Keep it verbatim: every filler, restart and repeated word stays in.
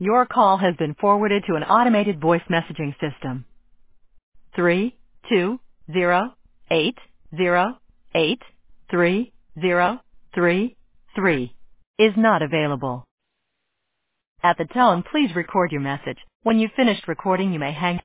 Your call has been forwarded to an automated voice messaging system. Three two zero eight zero eight three zero three three is not available. At the tone, please record your message. When you've finished recording, you may hang